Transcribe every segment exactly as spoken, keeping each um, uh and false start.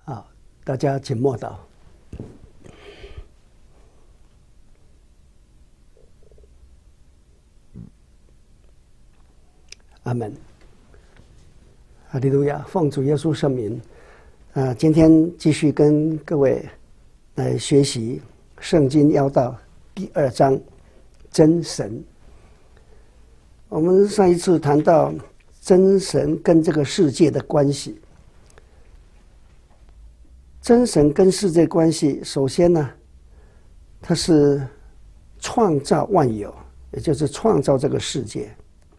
好，大家请默祷。阿门。哈利路亚！奉主耶稣圣名，啊，今天继续跟各位来学习《圣经要道》第二章真神。我们上一次谈到真神跟这个世界的关系，真神跟世界关系，首先呢，他是创造万有，也就是创造这个世界。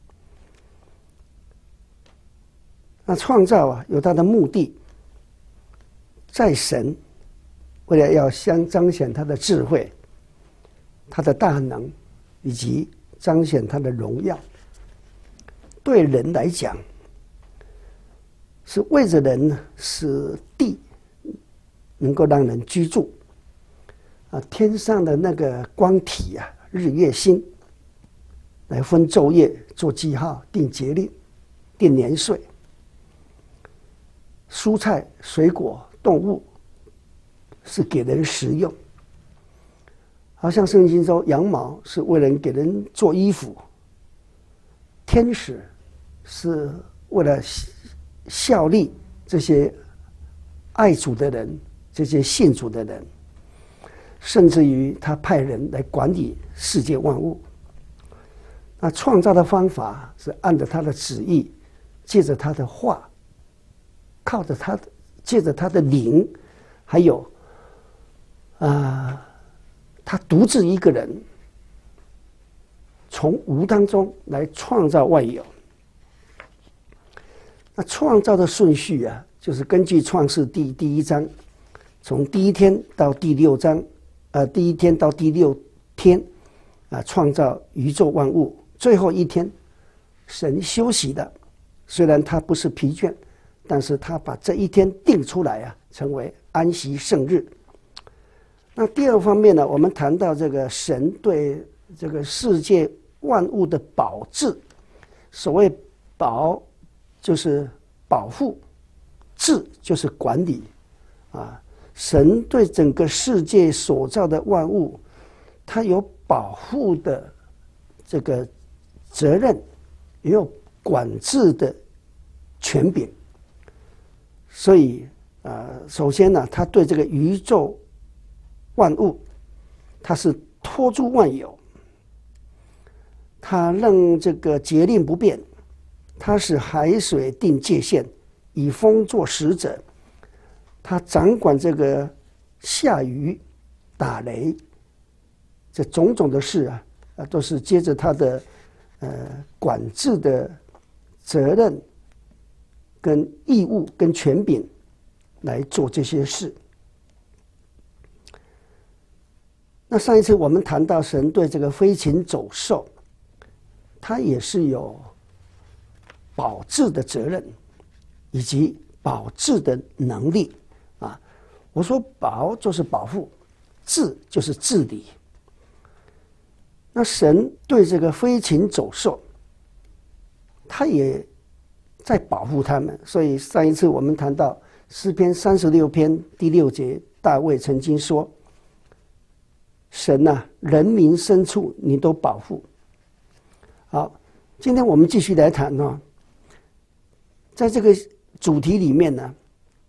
那创造啊，有它的目的，在神为了要相彰显他的智慧、他的大能，以及彰显他的荣耀。对人来讲，是为着人使地能够让人居住啊，天上的那个光体啊，日月星来分昼夜，做记号，定节令，定年岁。蔬菜、水果、动物是给人食用，好像圣经说，羊毛是为人给人做衣服，天使是为了效力这些爱主的人，这些信主的人，甚至于他派人来管理世界万物。那创造的方法是按着他的旨意，借着他的话，靠着他，借着他的灵，还有啊、呃，他独自一个人从无当中来创造万有。那创造的顺序啊，就是根据创世第第一章，从第一天到第六章，呃，第一天到第六天啊，创造宇宙万物。最后一天，神休息的，虽然他不是疲倦，但是他把这一天定出来啊，成为安息圣日。那第二方面呢，我们谈到这个神对这个世界万物的保治，所谓保就是保护，治就是管理啊。神对整个世界所造的万物，他有保护的这个责任，也有管制的权柄。所以，呃，首先呢，他对这个宇宙万物，他是托住万有，他让这个节令不变，他使海水定界限，以风作使者，他掌管这个下雨、打雷，这种种的事啊，啊，都是接着他的呃管制的责任。跟义务跟权柄来做这些事。那上一次我们谈到神对这个飞禽走兽，他也是有保治的责任，以及保治的能力啊。我说保就是保护，治就是治理。那神对这个飞禽走兽，他也在保护他们。所以上一次我们谈到诗篇三十六篇第六节，大卫曾经说，神啊，人民深处你都保护。好，今天我们继续来谈哦，在这个主题里面呢，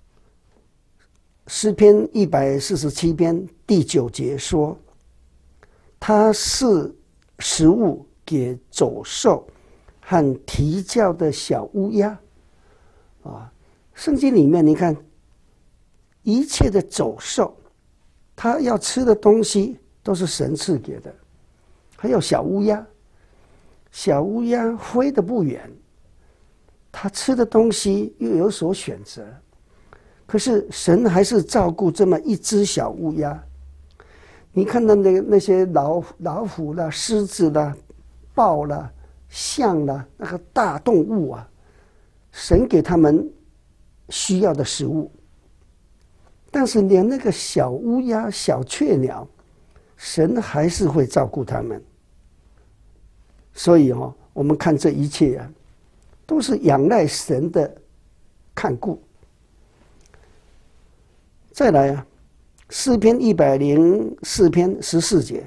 诗篇一百四十七篇第九节说，他是食物给走兽和啼叫的小乌鸦啊。圣经里面你看，一切的走兽，它要吃的东西都是神赐给的。还有小乌鸦，小乌鸦飞得不远，它吃的东西又有所选择，可是神还是照顾这么一只小乌鸦。你看到那那些老老虎啦、狮子啦、豹啦、象啦，那个大动物啊，神给他们需要的食物，但是连那个小乌鸦、小雀鸟，神还是会照顾他们。所以哦，我们看这一切啊，都是仰赖神的看顾。 再来啊，诗篇一百零四篇十四节，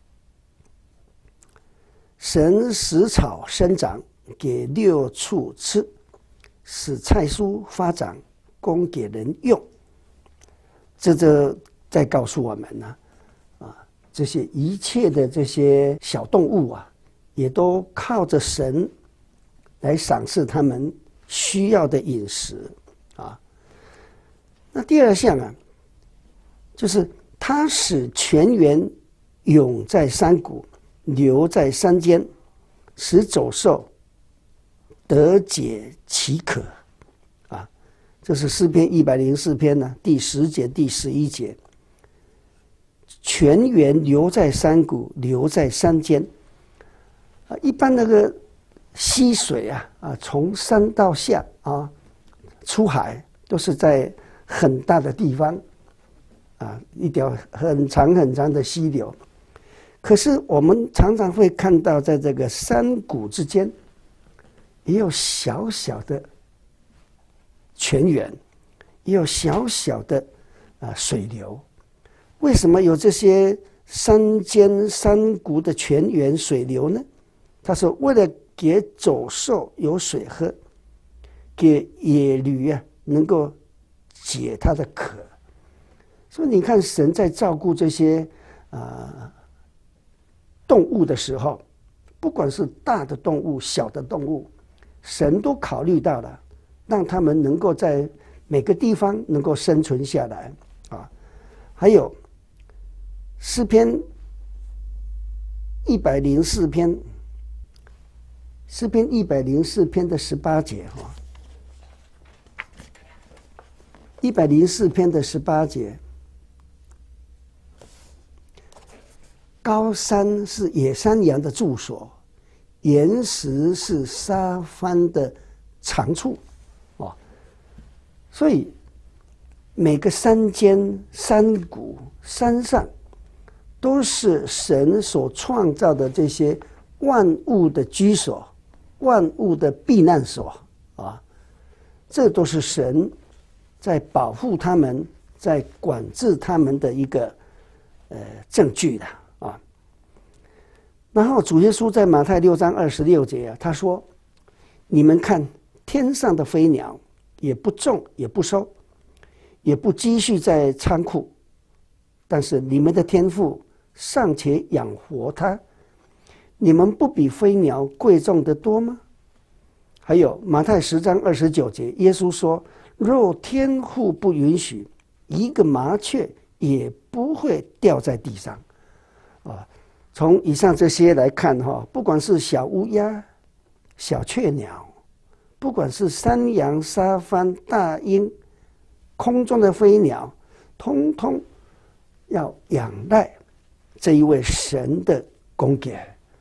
神使草生长，给六畜吃，使菜蔬发长，供给人用。这就在告诉我们呢、啊，啊，这些一切的这些小动物啊，也都靠着神来赏赐他们需要的饮食啊。那第二项啊，就是他使泉源涌在山谷，流在山间，使走兽得解其渴啊。这是诗篇一百零四篇呢、啊、第十节第十一节，泉源流在山谷，流在山间啊。一般那个溪水啊啊，从山到下啊出海都是在很大的地方啊，一条很长很长的溪流。可是我们常常会看到，在这个山谷之间，也有小小的泉源，也有小小的啊水流。为什么有这些山间山谷的泉源水流呢？他说，为了给走兽有水喝，给野驴啊能够解它的渴。所以你看，神在照顾这些啊、呃、动物的时候，不管是大的动物、小的动物，神都考虑到了，让他们能够在每个地方能够生存下来啊。还有诗篇一百零四篇，诗篇一百零四篇的十八节哈，一百零四篇的十八节。高山是野山羊的住所，岩石是沙番的长处，哦，所以每个山间、山谷、山上，都是神所创造的这些万物的居所、万物的避难所啊，这都是神在保护他们、在管制他们的一个呃证据的。然后主耶稣在马太六章二十六节啊，他说：“你们看天上的飞鸟，也不种，也不收，也不积蓄在仓库，但是你们的天父尚且养活它，你们不比飞鸟贵重得多吗？”还有马太十章二十九节，耶稣说：“若天父不允许，一个麻雀也不会掉在地上。”啊。从以上这些来看哈，不管是小乌鸦、小雀鸟，不管是山羊、沙番、大鹰，空中的飞鸟，通通要仰赖这一位神的供给。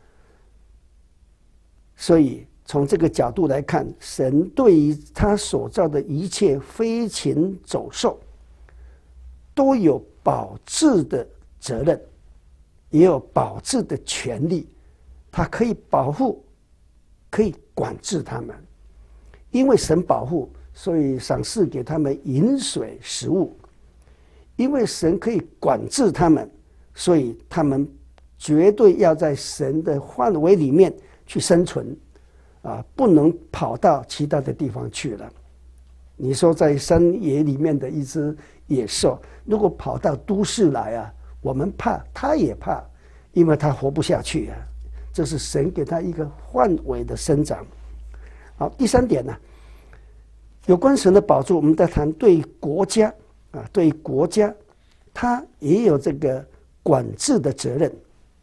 所以从这个角度来看，神对于他所造的一切飞禽走兽，都有保治的责任，也有保治的权利，他可以保护，可以管制他们。因为神保护，所以赏赐给他们饮水食物；因为神可以管制他们，所以他们绝对要在神的范围里面去生存，啊，不能跑到其他的地方去了。你说在山野里面的一只野兽，如果跑到都市来啊，我们怕，他也怕，因为他活不下去啊。这是神给他一个范围的生长。好，第三点呢、啊，有关神的宝座，我们在谈对国家啊，对国家，他也有这个管制的责任。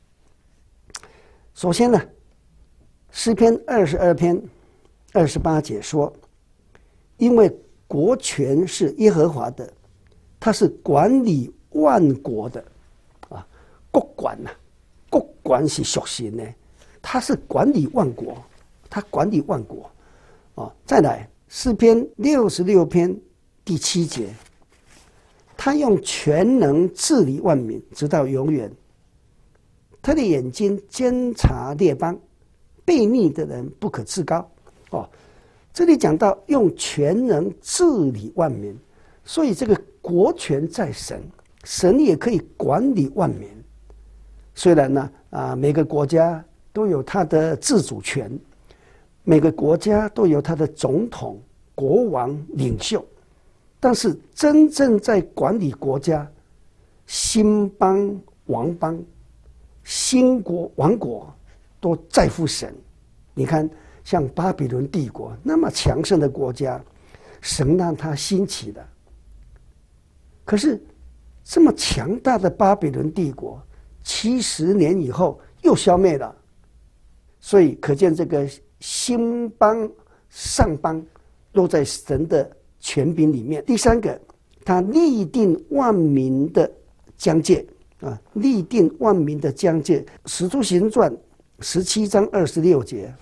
首先呢，诗篇二十二篇二十八节说，因为国权是耶和华的，他是管理万国的啊，国管呐、啊，国管是属神的，他是管理万国，他管理万国啊。再来，诗篇六十六篇第七节，他用全能治理万民，直到永远。他的眼睛监察列邦，悖逆的人不可自高。哦，这里讲到用全能治理万民，所以这个国权在神，神也可以管理万民。虽然呢，啊，每个国家都有它的自主权，每个国家都有它的总统、国王、领袖，但是真正在管理国家，兴邦、王邦、兴国、王国，都在乎神。你看，像巴比伦帝国那么强盛的国家，神让它兴起的。可是这么强大的巴比伦帝国，七十年以后又消灭了。所以可见这个兴邦、上邦都在神的权柄里面。第三个，他立定万民的疆界啊，立定万民的疆界。使徒行传十七章二十六节，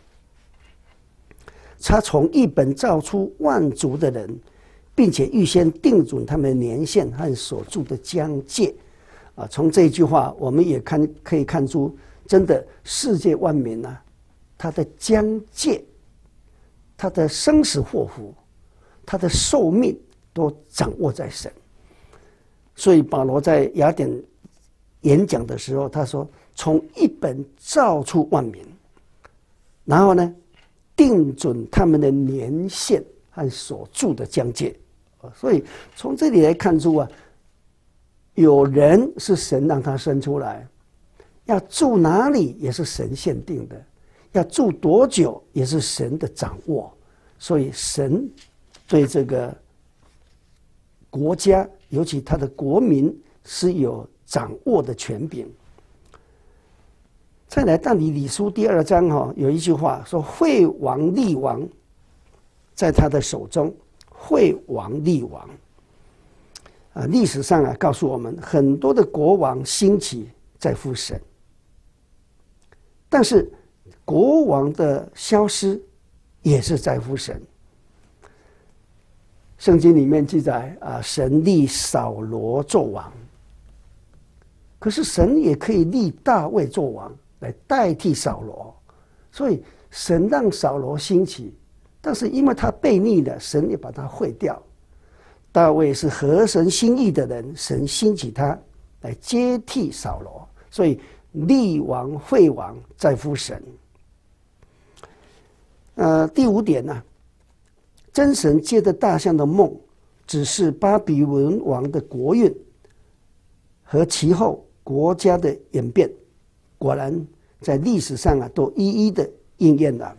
他从一本造出万族的人，并且预先定准他们的年限和所住的疆界。啊，从这句话我们也看可以看出，真的世界万民啊，他的疆界、他的生死祸福、他的寿命都掌握在神。所以保罗在雅典演讲的时候，他说：“从一本造出万民，然后呢，定准他们的年限和所住的疆界。”所以从这里来看出啊，有人是神让他生出来，要住哪里也是神限定的，要住多久也是神的掌握。所以神对这个国家，尤其他的国民是有掌握的权柄。再来，但以理书第二章哈，有一句话说：“惠王立王，在他的手中。”惠王立王啊，历史上啊告诉我们，很多的国王兴起在乎神，但是国王的消失也是在乎神。圣经里面记载啊，神立扫罗做王，可是神也可以立大卫做王来代替扫罗，所以神让扫罗兴起。但是因为他悖逆了，神也把他废掉。大卫是合神心意的人，神兴起他来接替扫罗，所以立王废王在乎神。呃，第五点呢、啊，真神借着大象的梦，只是巴比伦王的国运和其后国家的演变，果然在历史上啊都一一的应验了。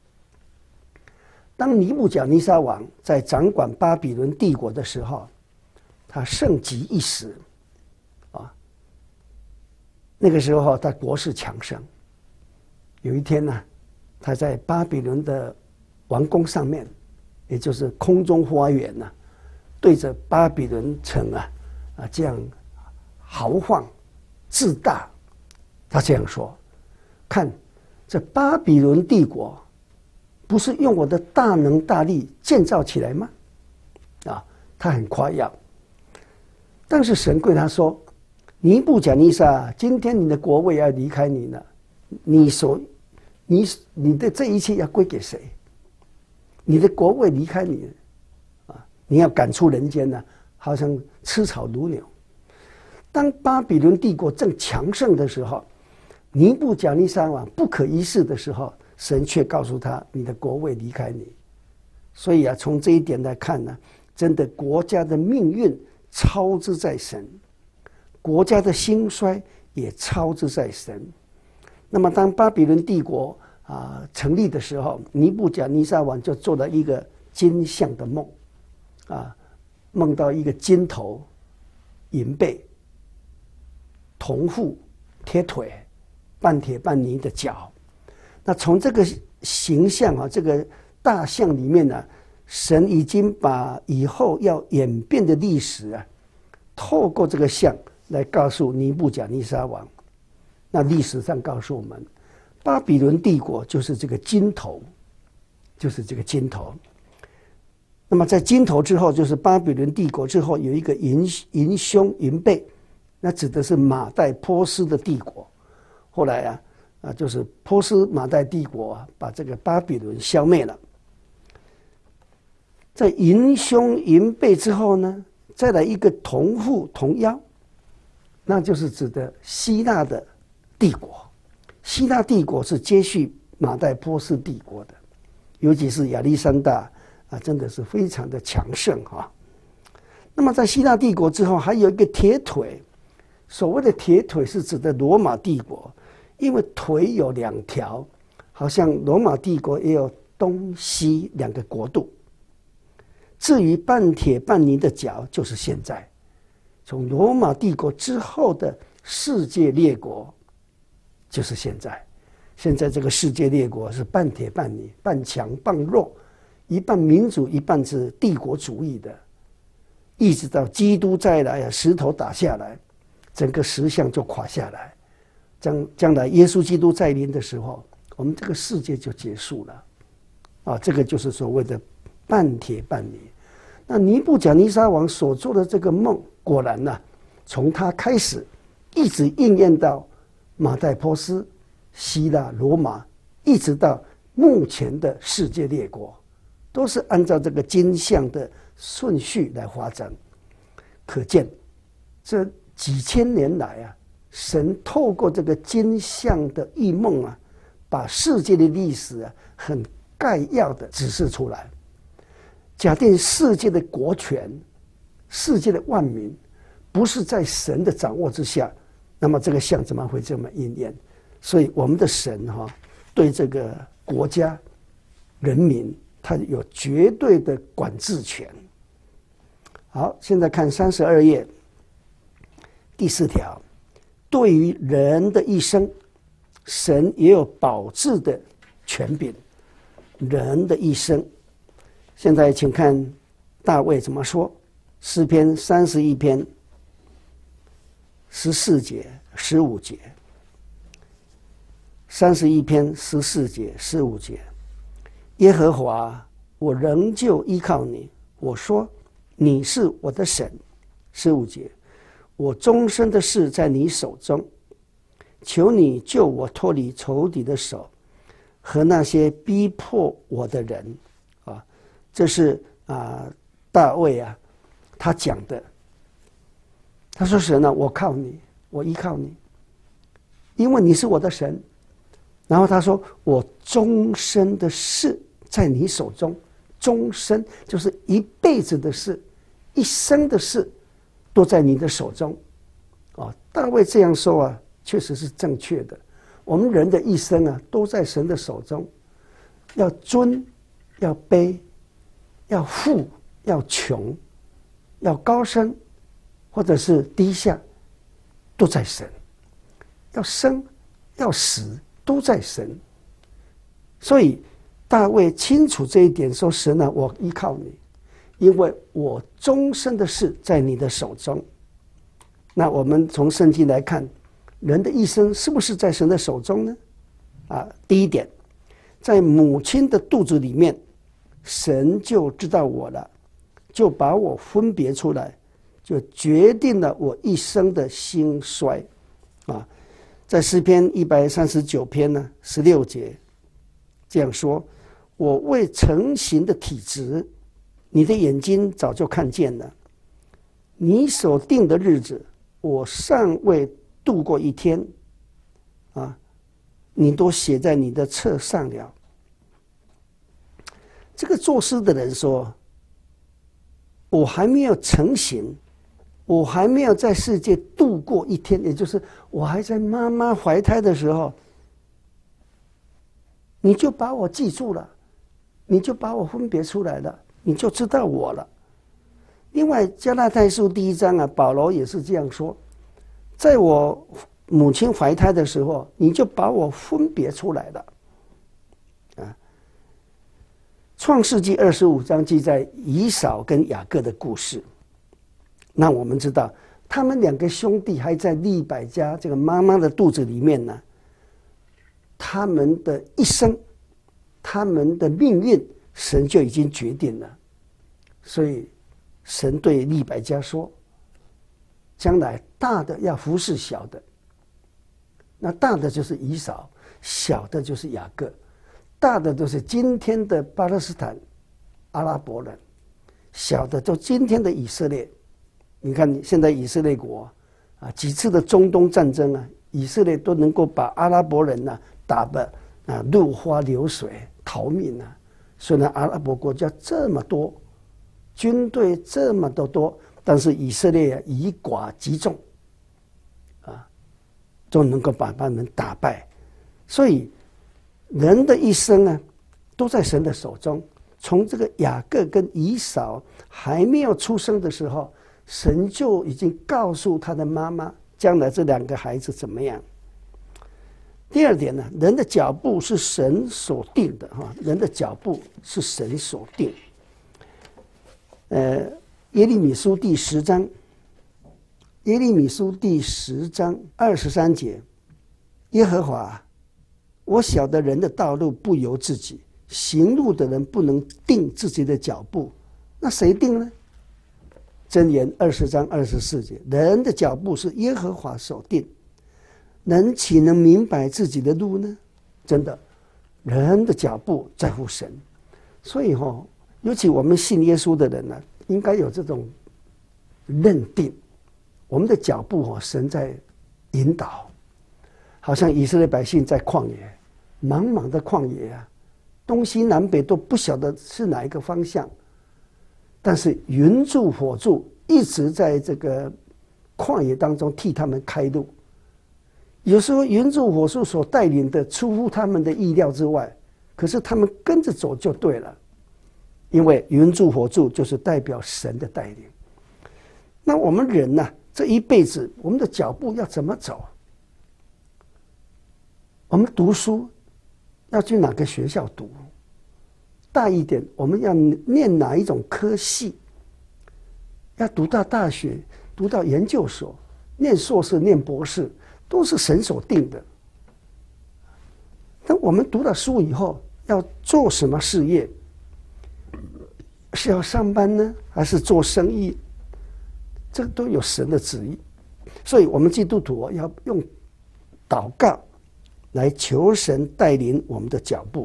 当尼布甲尼撒王在掌管巴比伦帝国的时候，他盛极一时，啊，那个时候他国势强盛。有一天呢、啊，他在巴比伦的王宫上面，也就是空中花园呢、啊，对着巴比伦城啊啊这样豪放自大，他这样说：“看，这巴比伦帝国。”不是用我的大能大力建造起来吗？啊，他很夸耀。但是神对他说：“尼布甲尼撒，今天你的国位要离开你了，你所你你的这一切要归给谁？你的国位离开你，啊，你要赶出人间呢，好像吃草如牛。”当巴比伦帝国正强盛的时候，尼布甲尼撒王不可一世的时候，神却告诉他：“你的国位离开你。”所以啊，从这一点来看呢，真的国家的命运操之在神，国家的兴衰也操之在神。那么，当巴比伦帝国啊成立的时候，尼布甲尼撒王就做了一个金像的梦，啊，梦到一个金头、银背、铜腹、铁腿、半铁半泥的脚。那从这个形象啊，这个大象里面呢、啊，神已经把以后要演变的历史啊，透过这个象来告诉尼布甲尼撒王。那历史上告诉我们，巴比伦帝国就是这个金头，就是这个金头。那么在金头之后，就是巴比伦帝国之后有一个银银胸银背，那指的是马代波斯的帝国。后来啊。啊，就是波斯马代帝国啊，把这个巴比伦消灭了。在银胸银背之后呢， 再来一个同父同腰，那就是指的希腊的帝国。希腊帝国是接续马代波斯帝国的，尤其是亚历山大啊，真的是非常的强盛哈。那么在希腊帝国之后，还有一个铁腿。所谓的铁腿是指的罗马帝国，因为腿有两条，好像罗马帝国也有东西两个国度。至于半铁半泥的脚，就是现在从罗马帝国之后的世界列国，就是现在。现在这个世界列国是半铁半泥，半强半弱，一半民主，一半是帝国主义的。一直到基督再来啊，石头打下来，整个石像就垮下来。将将来耶稣基督再临的时候，我们这个世界就结束了。啊，这个就是所谓的半铁半泥。那尼布甲尼撒王所做的这个梦，果然呢、啊，从他开始一直应验到马代波斯、希腊、罗马，一直到目前的世界列国，都是按照这个金像的顺序来发展。可见这几千年来啊，神透过这个金像的异梦啊，把世界的历史啊很概要的指示出来。假定世界的国权、世界的万民不是在神的掌握之下，那么这个像怎么会这么应验？所以我们的神哈、啊，对这个国家、人民，他有绝对的管制权。好，现在看三十二页第四条，对于人的一生，神也有保治的权柄。人的一生，现在请看大卫怎么说。诗篇三十一篇十四节、十五节。三十一篇十四节、十五节。耶和华，我仍旧依靠你。我说，你是我的神。十五节，我终身的事在你手中，求你救我脱离仇敌的手和那些逼迫我的人。啊，这是啊大卫啊他讲的。他说，神啊，我靠你，我依靠你，因为你是我的神。然后他说，我终身的事在你手中。终身就是一辈子的事，一生的事都在你的手中。啊，大卫这样说啊，确实是正确的。我们人的一生啊，都在神的手中。要尊，要卑，要富，要穷，要高升，或者是低下，都在神。要生，要死，都在神。所以大卫清楚这一点，说：神啊，我依靠你，因为我终身的事在你的手中。那我们从圣经来看，人的一生是不是在神的手中呢？啊，第一点，在母亲的肚子里面，神就知道我了，就把我分别出来，就决定了我一生的兴衰。啊，在诗篇一百三十九篇呢十六节这样说：我未成形的体质，你的眼睛早就看见了；你所定的日子，我尚未度过一天，啊，你都写在你的册上了。这个作诗的人说，我还没有成形，我还没有在世界度过一天，也就是我还在妈妈怀胎的时候，你就把我记住了，你就把我分别出来了，你就知道我了。另外，加拉太书第一章啊，保罗也是这样说：在我母亲怀胎的时候，你就把我分别出来了。啊，创世纪二十五章记载以扫跟雅各的故事。那我们知道，他们两个兄弟还在利百加这个妈妈的肚子里面呢。他们的一生，他们的命运，神就已经决定了。所以，神对利百加说：将来大的要服侍小的。那大的就是以扫，小的就是雅各。大的都是今天的巴勒斯坦阿拉伯人，小的就今天的以色列你看现在以色列国啊，几次的中东战争啊，以色列都能够把阿拉伯人呢、啊、打得啊落花流水逃命啊。虽然阿拉伯国家这么多，军队这么的多，但是以色列、啊、以寡击众啊，都能够把他们打败。所以人的一生啊，都在神的手中。从这个雅各跟以扫还没有出生的时候，神就已经告诉他的妈妈，将来这两个孩子怎么样。第二点呢，人的脚步是神所定的哈，人的脚步是神所定。呃，耶利米书第十章，耶利米书第十章二十三节，耶和华，我晓得人的道路不由自己，行路的人不能定自己的脚步，那谁定呢？箴言二十章二十四节，人的脚步是耶和华所定，人岂能明白自己的路呢？真的，人的脚步在乎神，所以哈、哦，尤其我们信耶稣的人呢、啊，应该有这种认定，我们的脚步哈、哦，神在引导，好像以色列百姓在旷野，茫茫的旷野啊，东西南北都不晓得是哪一个方向。但是云柱火柱一直在这个旷野当中替他们开路，有时候云柱火柱所带领的出乎他们的意料之外，可是他们跟着走就对了，因为云柱火柱就是代表神的带领。那我们人呢、啊，这一辈子我们的脚步要怎么走？我们读书要去哪个学校读？大一点，我们要念哪一种科系？要读到大学，读到研究所，念硕士、念博士，都是神所定的。但我们读了书以后，要做什么事业？是要上班呢，还是做生意？这个都有神的旨意。所以，我们基督徒要用祷告来求神带领我们的脚步。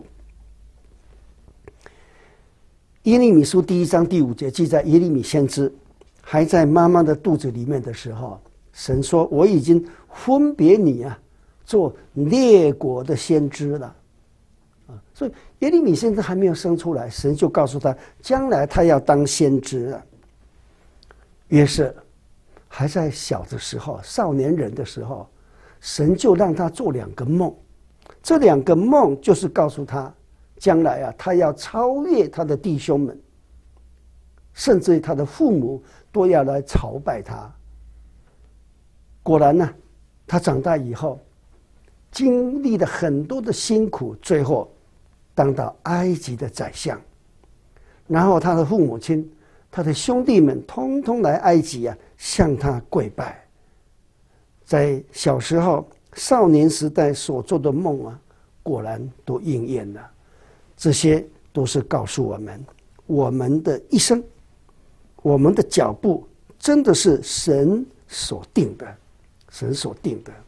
耶利米书第一章第五节记载，耶利米先知还在妈妈的肚子里面的时候，神说：“我已经分别你啊，做列国的先知了。”啊，所以耶利米先知还没有生出来，神就告诉他，将来他要当先知了。约瑟还在小的时候，少年人的时候，神就让他做两个梦，这两个梦就是告诉他，将来啊，他要超越他的弟兄们，甚至于他的父母都要来朝拜他。果然呢，他长大以后，经历了很多的辛苦，最后当到埃及的宰相。然后他的父母亲、他的兄弟们，通通来埃及啊，向他跪拜。在小时候、少年时代所做的梦啊，果然都应验了。这些都是告诉我们，我们的一生，我们的脚步真的是神所定的，神所定的。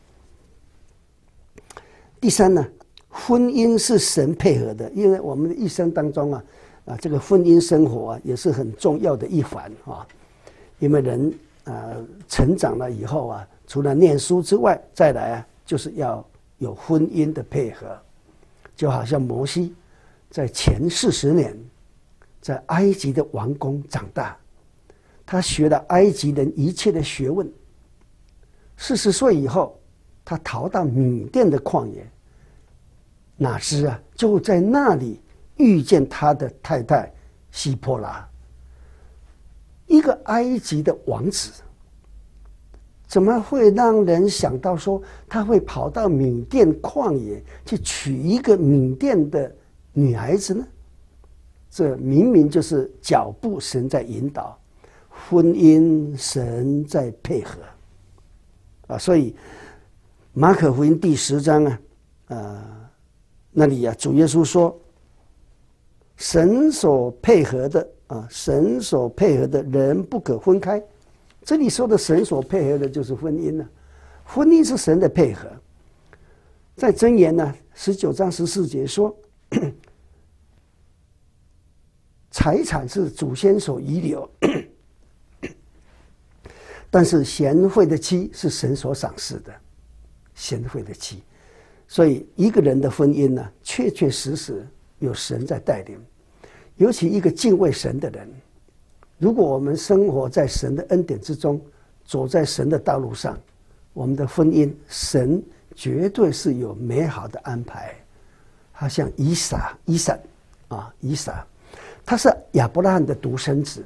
第三呢，婚姻是神配合的，因为我们的一生当中啊，啊，这个婚姻生活啊，也是很重要的一环啊。因为人啊成长了以后啊，除了念书之外，再来啊，就是要有婚姻的配合，就好像摩西。在前四十年，在埃及的王宫长大，他学了埃及人一切的学问。四十岁以后，他逃到米甸的旷野，哪知啊，就在那里遇见他的太太希波拉，一个埃及的王子。怎么会让人想到说他会跑到米甸旷野去娶一个米甸的女孩子呢？这明明就是脚步神在引导，婚姻神在配合啊！所以马可福音第十章啊，呃，那里啊，主耶稣说，神所配合的啊，神所配合的人不可分开。这里说的神所配合的就是婚姻呢、啊，婚姻是神的配合。在箴言呢十九章十四节说，财产是祖先所遗留， 但是贤惠的妻是神所赏识的，贤惠的妻。所以一个人的婚姻呢，确确实实有神在带领。尤其一个敬畏神的人，如果我们生活在神的恩典之中，走在神的道路上，我们的婚姻，神绝对是有美好的安排。好像以撒，以撒啊，以撒，他是亚伯拉罕的独生子。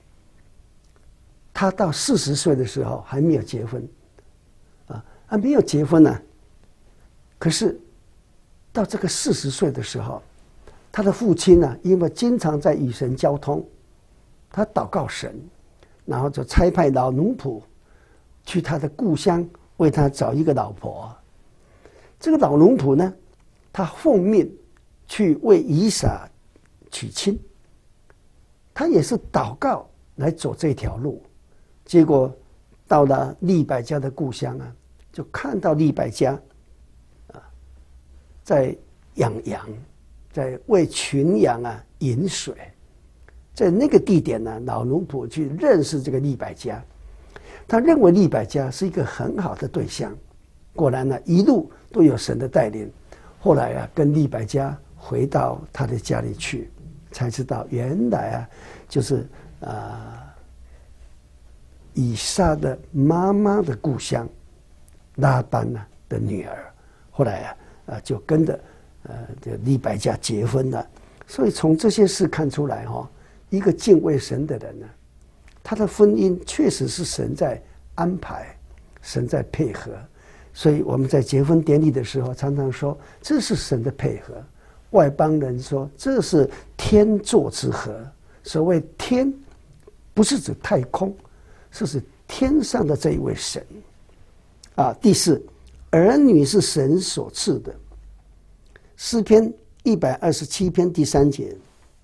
他到四十岁的时候还没有结婚，啊，还没有结婚呢、啊。可是到这个四十岁的时候，他的父亲呢、啊，因为经常在与神交通，他祷告神，然后就差派老奴仆去他的故乡为他找一个老婆。这个老奴仆呢，他奉命去为以撒娶亲，他也是祷告来走这条路。结果到了利百加的故乡啊，就看到利百加啊在养羊，在为群羊啊饮水。在那个地点呢，老奴仆去认识这个利百加，他认为利百加是一个很好的对象。果然呢，一路都有神的带领。后来啊，跟利百加回到他的家里去，才知道原来啊，就是啊。呃以撒的妈妈的故乡拉班呢的女儿，后来啊啊就跟着呃这利百加结婚了。所以从这些事看出来哈、哦，一个敬畏神的人呢，他的婚姻确实是神在安排，神在配合。所以我们在结婚典礼的时候常常说这是神的配合，外邦人说这是天作之合。所谓天，不是指太空。这是天上的这一位神啊。第四，儿女是神所赐的。诗篇一百二十七篇第三节，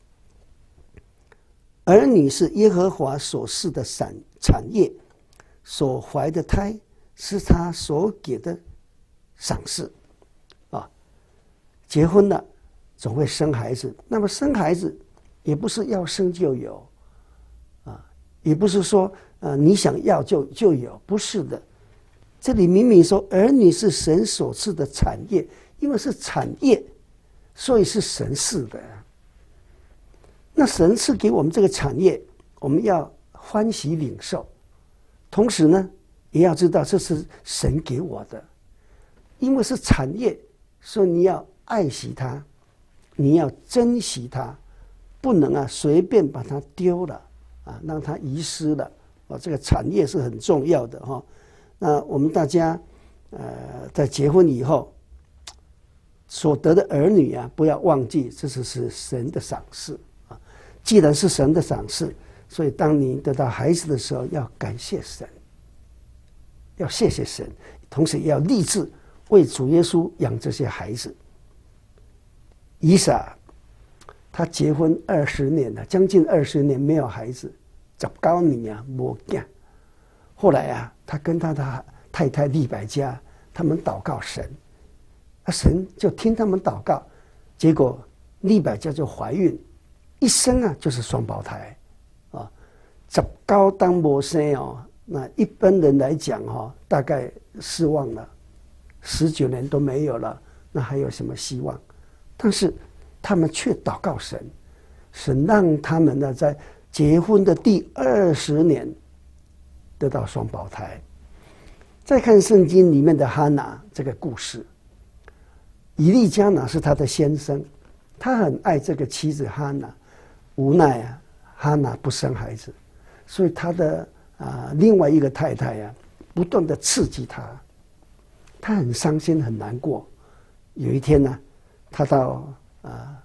儿女是耶和华所赐的产产业，所怀的胎是他所给的赏赐啊。结婚了总会生孩子，那么生孩子也不是要生就有啊，也不是说呃，你想要就就有，不是的。这里明明说儿女是神所赐的产业，因为是产业，所以是神赐的。那神赐给我们这个产业，我们要欢喜领受，同时呢，也要知道这是神给我的，因为是产业，所以你要爱惜它，你要珍惜它，不能啊随便把它丢了啊，让它遗失了。啊，这个产业是很重要的哈。那我们大家呃，在结婚以后所得的儿女啊，不要忘记，这是是神的赏赐啊。既然是神的赏赐，所以当你得到孩子的时候，要感谢神，要谢谢神，同时也要立志为主耶稣养这些孩子。以撒他结婚二十年了，将近二十年没有孩子。十九年啊，没囝。后来啊，他跟他的太太利百加，他们祷告神，啊，神就听他们祷告，结果利百加就怀孕，一生啊就是双胞胎，啊，十九当没生哦，那一般人来讲哈、哦，大概失望了，十九年都没有了，那还有什么希望？但是他们却祷告神，神让他们呢在结婚的第二十年得到双胞胎。再看圣经里面的哈拿这个故事，以利加拿是他的先生，他很爱这个妻子哈拿，无奈啊，哈拿不生孩子，所以他的啊、呃、另外一个太太啊，不断的刺激他，他很伤心很难过。有一天呢，他到啊、呃、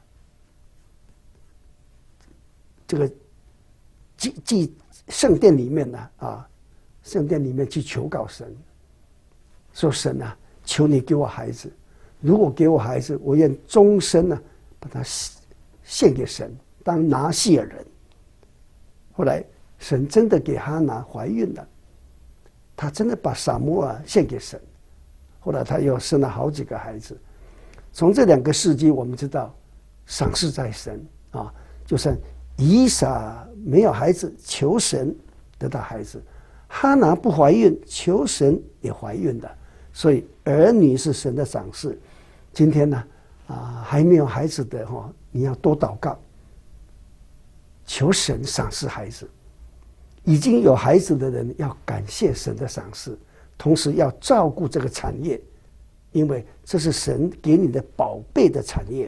这个祭祭圣殿里面呢啊，圣殿里面去求告神，说神啊，求你给我孩子，如果给我孩子，我愿终身呢、啊、把他献给神，当拿细尔人。后来神真的给哈拿怀孕了，他真的把撒母耳献给神，后来他又生了好几个孩子。从这两个事迹我们知道，赏赐在神啊，就算以撒没有孩子，求神得到孩子； 哈拿不怀孕，求神也怀孕了，所以儿女是神的赏赐。今天呢，啊，还没有孩子的哈，你要多祷告，求神赏赐孩子；已经有孩子的人要感谢神的赏赐，同时要照顾这个产业，因为这是神给你的宝贝的产业。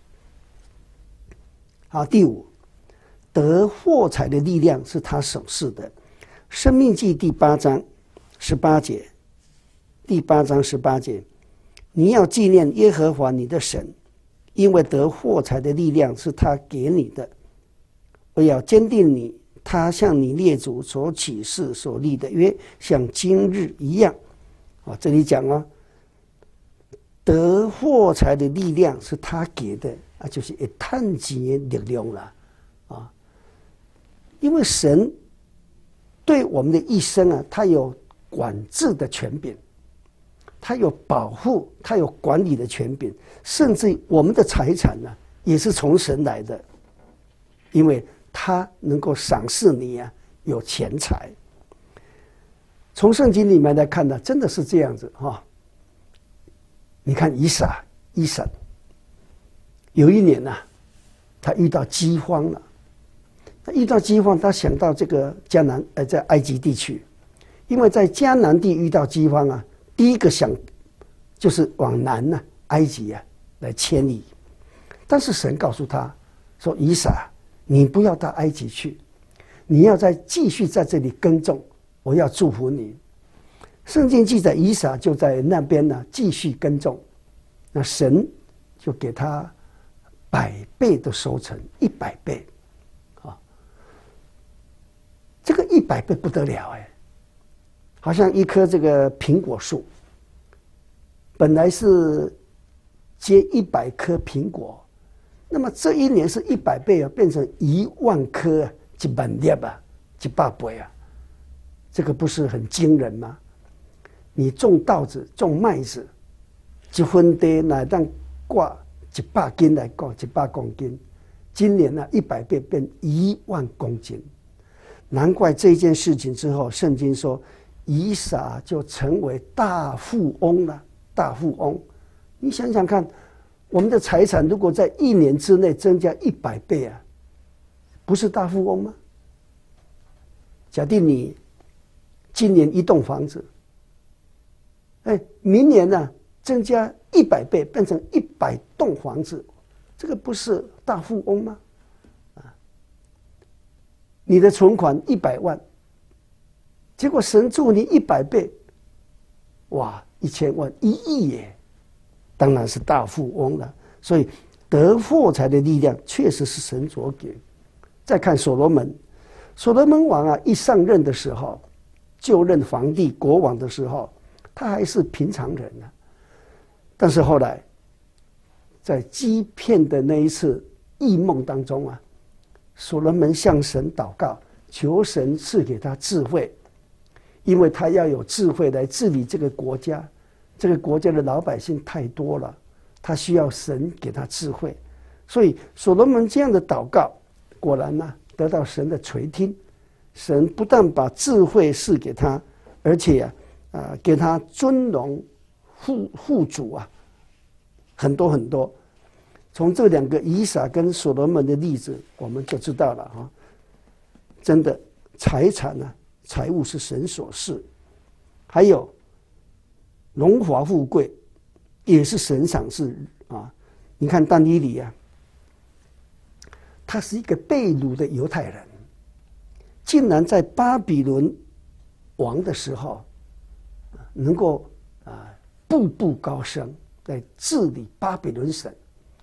好，第五，得获财的力量是他手赐的。申命记第八章十八节，第八章十八节，你要纪念耶和华你的神，因为得获财的力量是他给你的。我要坚定你，他向你列祖所起誓所立的约，像今日一样。啊，这里讲啊，得获财的力量是他给的啊，就是一探钱的力量了啊。因为神对我们的一生啊，他有管制的权柄，他有保护，他有管理的权柄，甚至我们的财产呢，也是从神来的，因为他能够赏赐你啊，有钱财。从圣经里面来看呢，真的是这样子哈、哦。你看以撒，以撒有一年呢、啊，他遇到饥荒了。他遇到饥荒，他想到这个迦南，呃，在埃及地区，因为在迦南地遇到饥荒啊，第一个想就是往南呢、啊，埃及啊来迁移。但是神告诉他说：“以撒，你不要到埃及去，你要再继续在这里耕种，我要祝福你。”圣经记载，以撒就在那边呢继续耕种，那神就给他百倍的收成，一百倍。这个一百倍不得了哎，好像一棵这个苹果树，本来是结一百颗苹果，那么这一年是一百倍啊，变成一万颗啊，一万粒啊，一百倍啊，这个不是很惊人吗？你种稻子、种麦子，一分地乃当挂一百斤来挂一百公斤，今年呢一百倍变一万公斤。难怪这件事情之后，圣经说以撒就成为大富翁了。大富翁，你想想看，我们的财产如果在一年之内增加一百倍啊，不是大富翁吗？假定你今年一栋房子，哎，明年呢、啊、增加一百倍，变成一百栋房子，这个不是大富翁吗？你的存款一百万，结果神助你一百倍，哇，一千万、一亿耶，当然是大富翁了。所以得获财的力量确实是神所给。再看所罗门，所罗门王啊，一上任的时候，就任皇帝、国王的时候，他还是平常人呢、啊。但是后来，在欺骗的那一次异梦当中啊。所罗门向神祷告，求神赐给他智慧，因为他要有智慧来治理这个国家。这个国家的老百姓太多了，他需要神给他智慧。所以所罗门这样的祷告，果然呢、啊、得到神的垂听。神不但把智慧赐给他，而且啊，呃、给他尊荣、富富足啊，很多很多。从这两个以撒跟所罗门的例子，我们就知道了哈，真的财产呢、啊，财物是神所赐，还有荣华富贵也是神赏赐啊。你看但以理啊，他是一个被掳的犹太人，竟然在巴比伦王的时候，能够啊步步高升，来治理巴比伦省。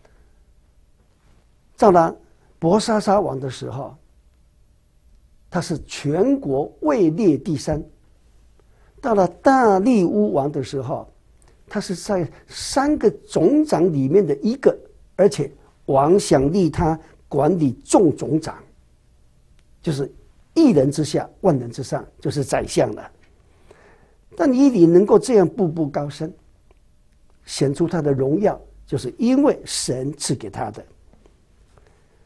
到了伯沙撒王的时候，他是全国位列第三。到了大利乌王的时候，他是在三个总长里面的一个，而且王想立他管理众总长，就是一人之下，万人之上，就是宰相了。但以理能够这样步步高升，显出他的荣耀，就是因为神赐给他的。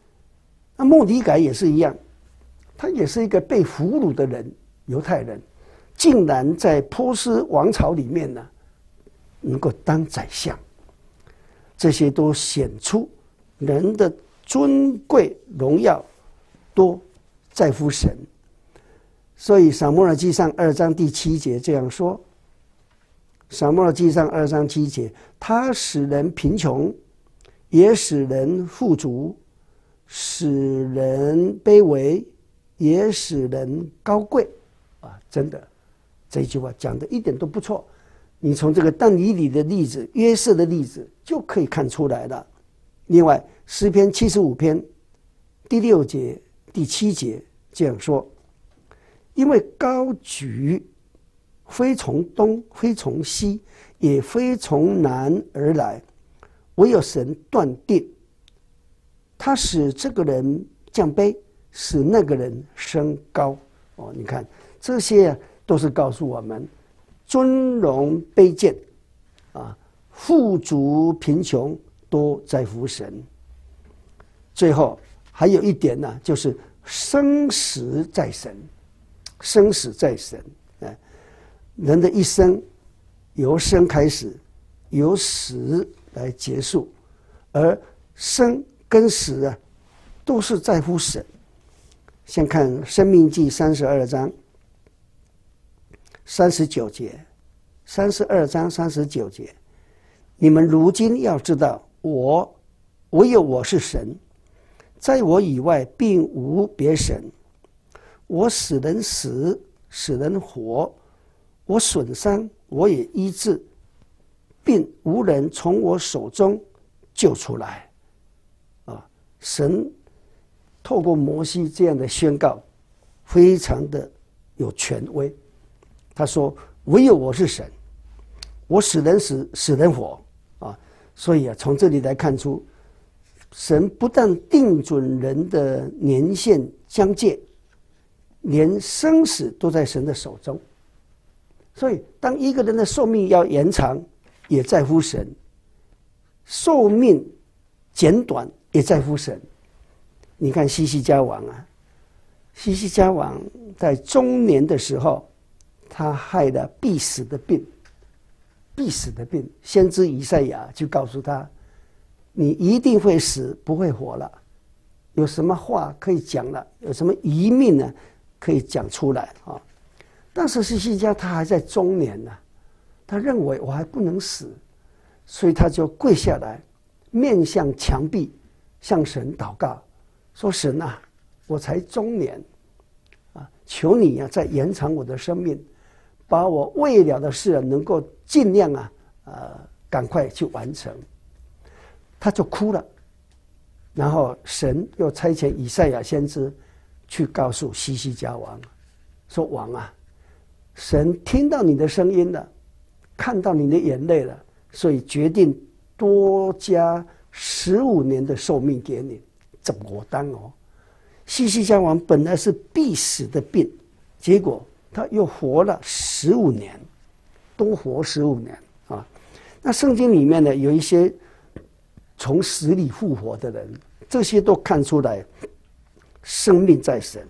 那末底改也是一样，他也是一个被俘虏的人，犹太人， 竟然在波斯王朝里面呢，能够当宰相，这些都显出人的尊贵荣耀都在乎神。所以撒母耳记上二章第七节这样说，撒母耳记上二章七节，他使人贫穷，也使人富足，使人卑微，也使人高贵。啊，真的，这句话讲的一点都不错。你从这个但以理的例子、约瑟的例子就可以看出来了。另外，诗篇七十五篇第六节、第七节这样说：因为高举非从东，非从西，也非从南而来，唯有神断定。他使这个人降卑，使那个人升高。哦，你看这些啊，都是告诉我们尊荣卑贱啊，富足贫穷都在乎神。最后还有一点呢，就是生死在神，生死在神。哎，人的一生由生开始，由死来结束，而生跟死啊，都是在乎神。先看《申命记》三十二章三十九节，三十二章三十九节，你们如今要知道，我唯有我是神，在我以外并无别神。我使人死，使人活，我损伤，我也医治，并无人从我手中救出来。啊，神透过摩西这样的宣告，非常的有权威。他说：“唯有我是神，我使人死，使人活。”啊，所以啊，从这里来看出，神不但定准人的年限疆界，连生死都在神的手中。所以，当一个人的寿命要延长，也在乎神；寿命减短，也在乎神。你看西西家王啊，西西家王在中年的时候，他害了必死的病，必死的病。先知以赛亚就告诉他：“你一定会死，不会活了。有什么话可以讲了？有什么遗命呢？可以讲出来啊！”但是西西家他还在中年呢、啊，他认为我还不能死，所以他就跪下来，面向墙壁，向神祷告。说神啊，我才中年啊，求你啊，再延长我的生命，把我未了的事啊，能够尽量啊，呃，赶快去完成。他就哭了，然后神又差遣以赛亚先知去告诉西西家王，说王啊，神听到你的声音了，看到你的眼泪了，所以决定多加十五年的寿命给你。这我当哦，西西家王本来是必死的病，结果他又活了十五年，多活十五年啊！那圣经里面呢，有一些从死里复活的人，这些都看出来生命在神。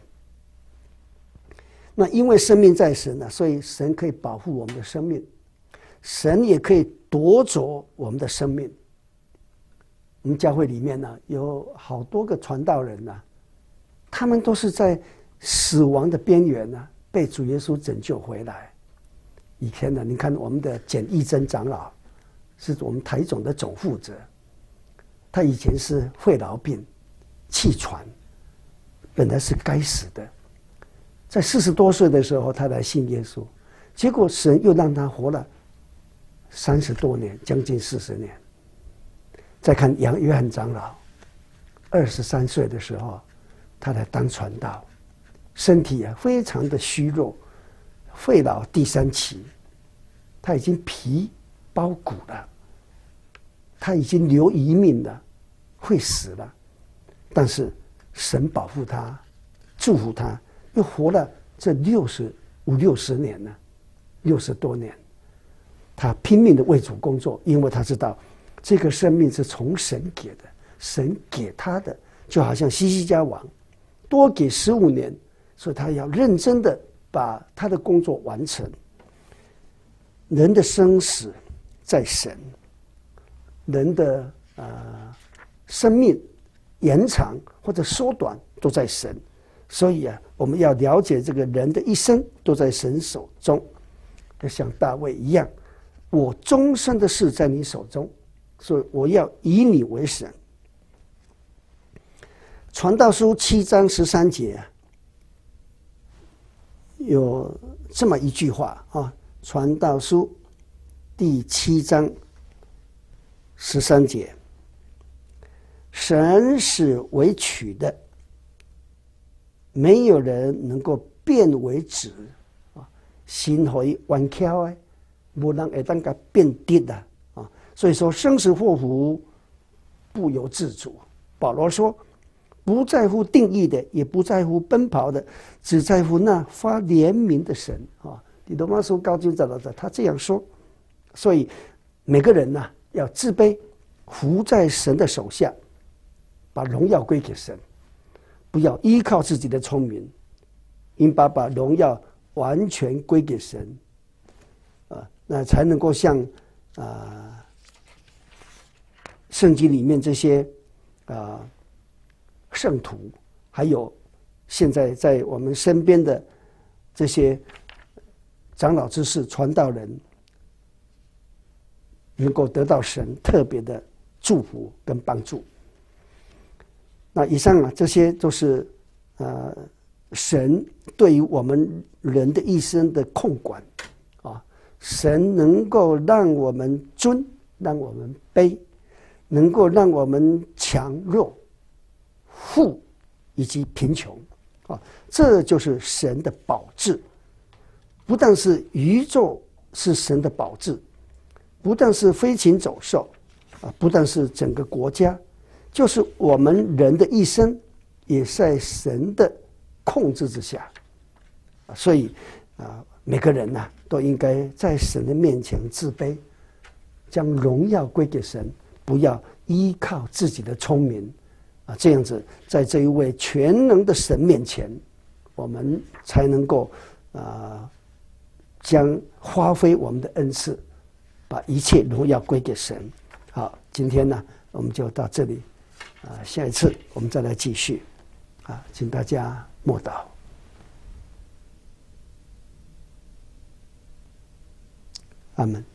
那因为生命在神呢，所以神可以保护我们的生命，神也可以夺走我们的生命。我们教会里面呢，有好多个传道人呢，他们都是在死亡的边缘呢，被主耶稣拯救回来。以前呢，你看我们的简义珍长老，是我们台总的总负责，他以前是肺痨病、气喘，本来是该死的，在四十多岁的时候，他来信耶稣，结果神又让他活了三十多年，将近四十年。再看杨约翰长老，二十三岁的时候，他来当传道，身体啊非常的虚弱，肺痨第三期，他已经皮包骨了，他已经留遗命了，会死了。但是神保护他，祝福他，又活了这六十五六十年了，六十多年，他拼命的为主工作，因为他知道。这个生命是从神给的，神给他的，就好像西西家王多给十五年，所以他要认真的把他的工作完成。人的生死在神，人的呃生命延长或者缩短都在神，所以啊，我们要了解这个人的一生都在神手中，就像大卫一样，我终身的事在你手中，所以我要以你为神。传道书七章十三节有这么一句话啊，传道书第七章十三节，神使为曲的，没有人能够变为直啊，心会弯巧的，无人会当甲变直的啊。所以说生死祸福不由自主。保罗说，不在乎定义的，也不在乎奔跑的，只在乎那发怜悯的神啊。你罗马书高经讲到的，他这样说。所以每个人呢、啊，要自卑，服在神的手下，把荣耀归给神，不要依靠自己的聪明，应把把荣耀完全归给神，啊，那才能够像啊圣经里面这些啊圣徒，还有现在在我们身边的这些长老执事、传道人，能够得到神特别的祝福跟帮助。那以上啊，这些都是呃神对于我们人的一生的控管啊。神能够让我们尊，让我们卑，能够让我们强弱、富以及贫穷啊，这就是神的宝智。不但是宇宙是神的宝智，不但是飞禽走兽啊，不但是整个国家，就是我们人的一生也在神的控制之下。所以啊，每个人啊都应该在神的面前自卑，将荣耀归给神，不要依靠自己的聪明啊，这样子在这一位全能的神面前，我们才能够啊将发挥我们的恩赐，把一切荣耀归给神。好，今天呢我们就到这里啊，下一次我们再来继续啊，请大家默祷。阿们。